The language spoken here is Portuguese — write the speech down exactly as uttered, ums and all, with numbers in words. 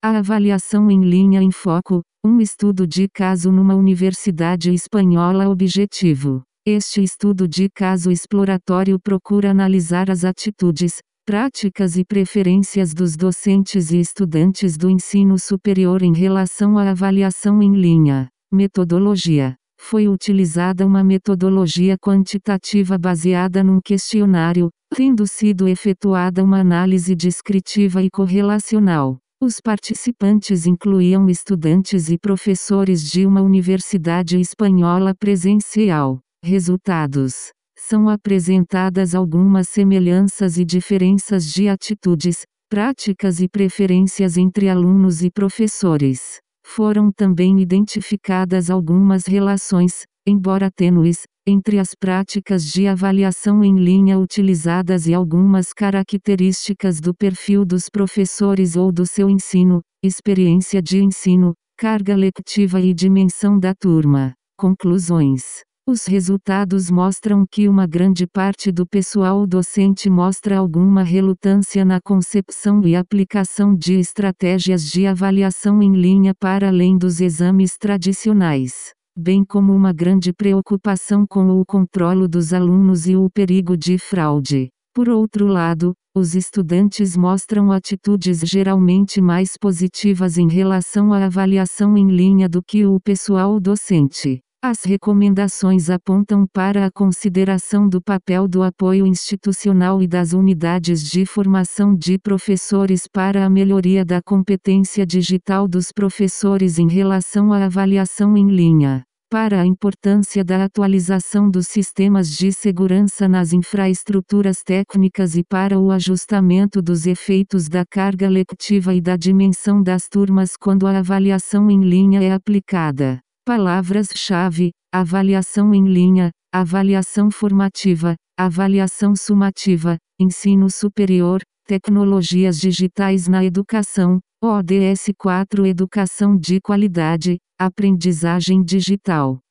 A avaliação em linha em foco, um estudo de caso numa universidade espanhola. Objetivo: este estudo de caso exploratório procura analisar as atitudes, práticas e preferências dos docentes e estudantes do ensino superior em relação à avaliação em linha. Metodologia: foi utilizada uma metodologia quantitativa baseada num questionário, tendo sido efetuada uma análise descritiva e correlacional. Os participantes incluíam estudantes e professores de uma universidade espanhola presencial. Resultados: são apresentadas algumas semelhanças e diferenças de atitudes, práticas e preferências entre alunos e professores. Foram também identificadas algumas relações, embora tênues, entre as práticas de avaliação em linha utilizadas e algumas características do perfil dos professores ou do seu ensino, experiência de ensino, carga letiva e dimensão da turma. Conclusões: os resultados mostram que uma grande parte do pessoal docente mostra alguma relutância na concepção e aplicação de estratégias de avaliação em linha para além dos exames tradicionais, bem como uma grande preocupação com o controle dos alunos e o perigo de fraude. Por outro lado, os estudantes mostram atitudes geralmente mais positivas em relação à avaliação em linha do que o pessoal docente. As recomendações apontam para a consideração do papel do apoio institucional e das unidades de formação de professores para a melhoria da competência digital dos professores em relação à avaliação em linha, para a importância da atualização dos sistemas de segurança nas infraestruturas técnicas e para o ajustamento dos efeitos da carga letiva e da dimensão das turmas quando a avaliação em linha é aplicada. Palavras-chave: avaliação em linha, avaliação formativa, avaliação sumativa, ensino superior, tecnologias digitais na educação, O D S quatro Educação de qualidade, aprendizagem digital.